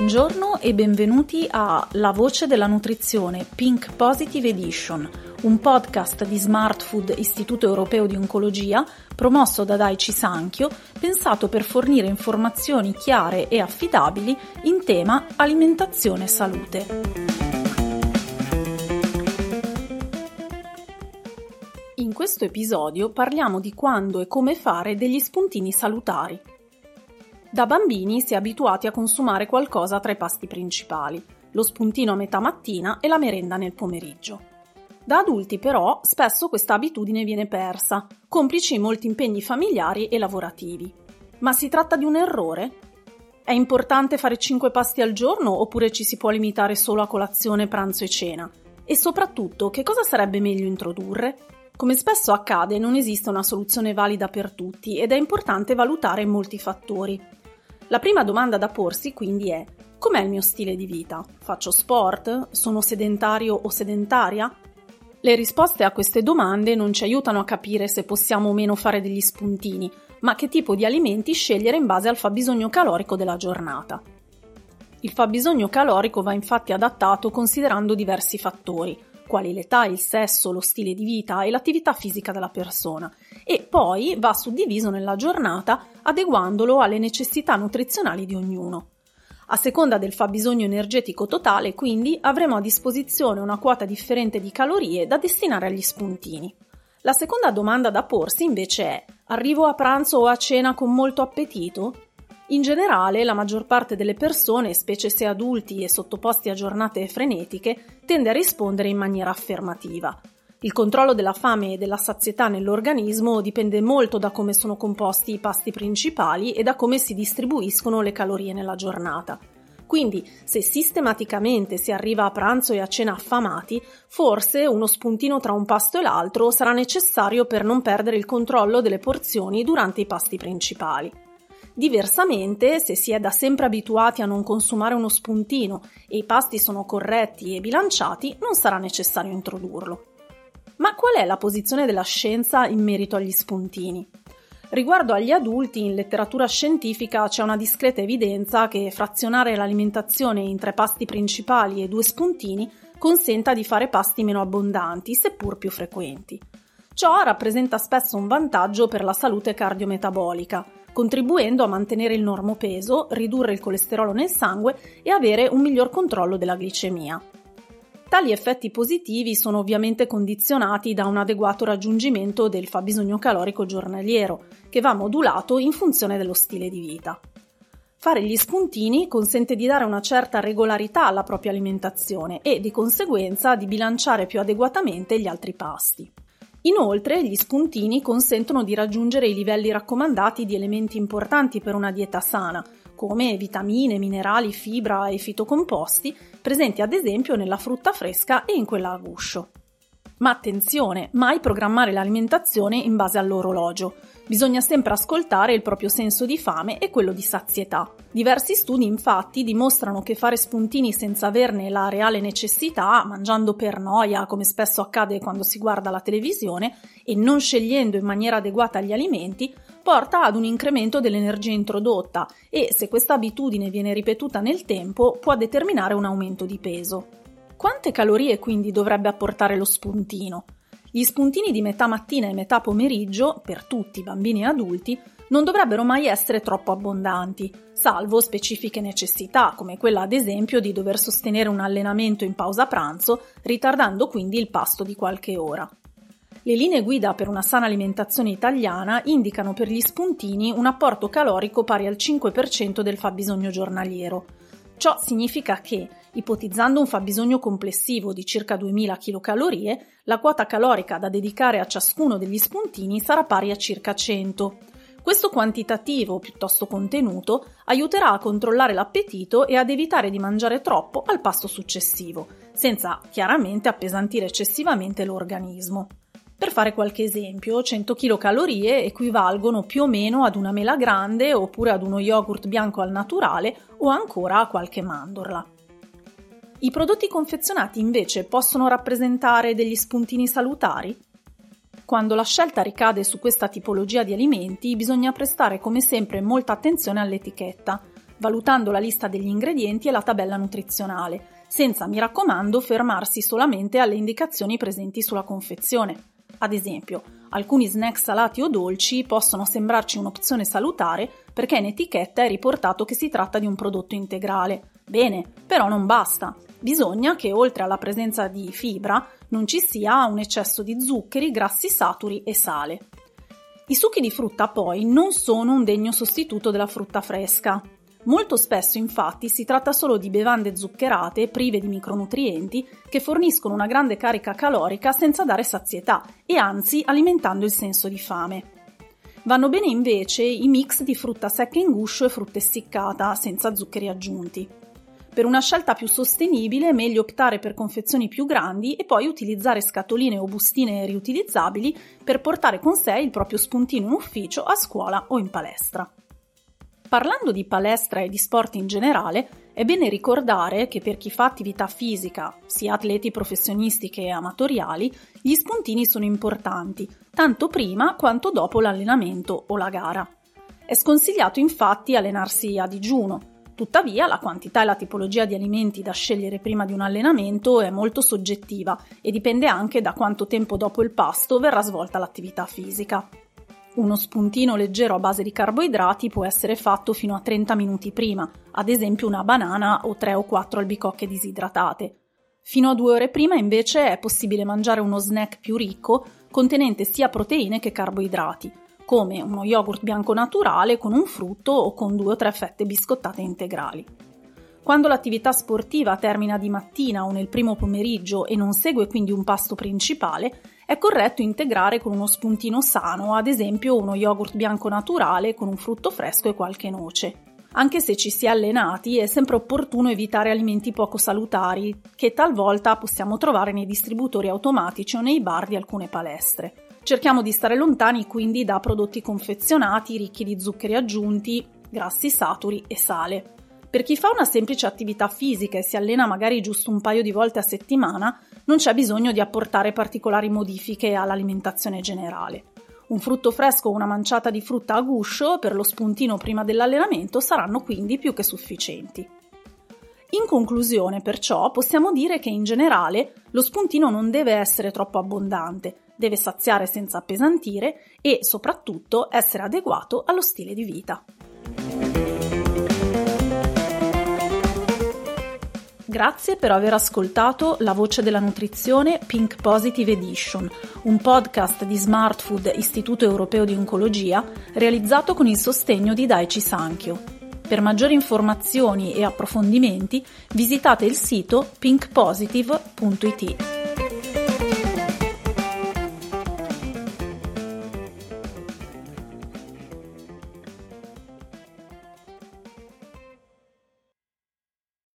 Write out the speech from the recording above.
Buongiorno e benvenuti a La Voce della Nutrizione Pink Positive Edition, un podcast di Smart Food Istituto Europeo di Oncologia promosso da Daiichi Sankyo, pensato per fornire informazioni chiare e affidabili in tema alimentazione e salute. In questo episodio parliamo di quando e come fare degli spuntini salutari. Da bambini si è abituati a consumare qualcosa tra i pasti principali, lo spuntino a metà mattina e la merenda nel pomeriggio. Da adulti però spesso questa abitudine viene persa, complici molti impegni familiari e lavorativi. Ma si tratta di un errore? È importante fare 5 pasti al giorno oppure ci si può limitare solo a colazione, pranzo e cena? E soprattutto, che cosa sarebbe meglio introdurre? Come spesso accade, non esiste una soluzione valida per tutti ed è importante valutare molti fattori. La prima domanda da porsi quindi è: com'è il mio stile di vita? Faccio sport? Sono sedentario o sedentaria? Le risposte a queste domande non ci aiutano a capire se possiamo o meno fare degli spuntini, ma che tipo di alimenti scegliere in base al fabbisogno calorico della giornata. Il fabbisogno calorico va infatti adattato considerando diversi fattori, quali l'età, il sesso, lo stile di vita e l'attività fisica della persona, e poi va suddiviso nella giornata adeguandolo alle necessità nutrizionali di ognuno. A seconda del fabbisogno energetico totale, quindi, avremo a disposizione una quota differente di calorie da destinare agli spuntini. La seconda domanda da porsi invece è: arrivo a pranzo o a cena con molto appetito? In generale, la maggior parte delle persone, specie se adulti e sottoposti a giornate frenetiche, tende a rispondere in maniera affermativa. Il controllo della fame e della sazietà nell'organismo dipende molto da come sono composti i pasti principali e da come si distribuiscono le calorie nella giornata. Quindi, se sistematicamente si arriva a pranzo e a cena affamati, forse uno spuntino tra un pasto e l'altro sarà necessario per non perdere il controllo delle porzioni durante i pasti principali. Diversamente, se si è da sempre abituati a non consumare uno spuntino e i pasti sono corretti e bilanciati, non sarà necessario introdurlo. Ma qual è la posizione della scienza in merito agli spuntini? Riguardo agli adulti, in letteratura scientifica c'è una discreta evidenza che frazionare l'alimentazione in 3 pasti principali e 2 spuntini consenta di fare pasti meno abbondanti, seppur più frequenti. Ciò rappresenta spesso un vantaggio per la salute cardiometabolica, contribuendo a mantenere il normopeso, ridurre il colesterolo nel sangue e avere un miglior controllo della glicemia. Tali effetti positivi sono ovviamente condizionati da un adeguato raggiungimento del fabbisogno calorico giornaliero, che va modulato in funzione dello stile di vita. Fare gli spuntini consente di dare una certa regolarità alla propria alimentazione e, di conseguenza, di bilanciare più adeguatamente gli altri pasti. Inoltre, gli spuntini consentono di raggiungere i livelli raccomandati di elementi importanti per una dieta sana, come vitamine, minerali, fibra e fitocomposti, presenti ad esempio nella frutta fresca e in quella a guscio. Ma attenzione, mai programmare l'alimentazione in base all'orologio. Bisogna sempre ascoltare il proprio senso di fame e quello di sazietà. Diversi studi infatti dimostrano che fare spuntini senza averne la reale necessità, mangiando per noia come spesso accade quando si guarda la televisione, e non scegliendo in maniera adeguata gli alimenti, porta ad un incremento dell'energia introdotta e, se questa abitudine viene ripetuta nel tempo, può determinare un aumento di peso. Quante calorie quindi dovrebbe apportare lo spuntino? Gli spuntini di metà mattina e metà pomeriggio, per tutti, bambini e adulti, non dovrebbero mai essere troppo abbondanti, salvo specifiche necessità, come quella ad esempio di dover sostenere un allenamento in pausa pranzo, ritardando quindi il pasto di qualche ora. Le linee guida per una sana alimentazione italiana indicano per gli spuntini un apporto calorico pari al 5% del fabbisogno giornaliero. Ciò significa che, ipotizzando un fabbisogno complessivo di circa 2000 kcal, la quota calorica da dedicare a ciascuno degli spuntini sarà pari a circa 100. Questo quantitativo, piuttosto contenuto, aiuterà a controllare l'appetito e ad evitare di mangiare troppo al pasto successivo, senza chiaramente appesantire eccessivamente l'organismo. Per fare qualche esempio, 100 kcal equivalgono più o meno ad una mela grande oppure ad uno yogurt bianco al naturale o ancora a qualche mandorla. I prodotti confezionati invece possono rappresentare degli spuntini salutari? Quando la scelta ricade su questa tipologia di alimenti bisogna prestare come sempre molta attenzione all'etichetta. valutando la lista degli ingredienti e la tabella nutrizionale, senza, mi raccomando, fermarsi solamente alle indicazioni presenti sulla confezione. Ad esempio, alcuni snack salati o dolci possono sembrarci un'opzione salutare perché in etichetta è riportato che si tratta di un prodotto integrale. Bene, però non basta. Bisogna che oltre alla presenza di fibra non ci sia un eccesso di zuccheri, grassi saturi e sale. I succhi di frutta poi non sono un degno sostituto della frutta fresca. Molto spesso infatti si tratta solo di bevande zuccherate prive di micronutrienti che forniscono una grande carica calorica senza dare sazietà e anzi alimentando il senso di fame. Vanno bene invece i mix di frutta secca in guscio e frutta essiccata senza zuccheri aggiunti. Per una scelta più sostenibile è meglio optare per confezioni più grandi e poi utilizzare scatoline o bustine riutilizzabili per portare con sé il proprio spuntino in ufficio, a scuola o in palestra. Parlando di palestra e di sport in generale, è bene ricordare che per chi fa attività fisica, sia atleti professionisti che amatoriali, gli spuntini sono importanti, tanto prima quanto dopo l'allenamento o la gara. È sconsigliato infatti allenarsi a digiuno. Tuttavia, la quantità e la tipologia di alimenti da scegliere prima di un allenamento è molto soggettiva e dipende anche da quanto tempo dopo il pasto verrà svolta l'attività fisica. Uno spuntino leggero a base di carboidrati può essere fatto fino a 30 minuti prima, ad esempio una banana o 3 o 4 albicocche disidratate. Fino a 2 ore prima invece è possibile mangiare uno snack più ricco, contenente sia proteine che carboidrati, come uno yogurt bianco naturale con un frutto o con 2 o 3 fette biscottate integrali. Quando l'attività sportiva termina di mattina o nel primo pomeriggio e non segue quindi un pasto principale, è corretto integrare con uno spuntino sano, ad esempio uno yogurt bianco naturale con un frutto fresco e qualche noce. Anche se ci si è allenati, è sempre opportuno evitare alimenti poco salutari, che talvolta possiamo trovare nei distributori automatici o nei bar di alcune palestre. Cerchiamo di stare lontani quindi da prodotti confezionati ricchi di zuccheri aggiunti, grassi saturi e sale. Per chi fa una semplice attività fisica e si allena magari giusto un paio di volte a settimana, non c'è bisogno di apportare particolari modifiche all'alimentazione generale. Un frutto fresco o una manciata di frutta a guscio per lo spuntino prima dell'allenamento saranno quindi più che sufficienti. In conclusione, perciò, possiamo dire che in generale lo spuntino non deve essere troppo abbondante, deve saziare senza appesantire e, soprattutto, essere adeguato allo stile di vita. Grazie per aver ascoltato La Voce della Nutrizione Pink Positive Edition, un podcast di Smart Food Istituto Europeo di Oncologia realizzato con il sostegno di Daiichi Sankyo. Per maggiori informazioni e approfondimenti visitate il sito pinkpositive.it.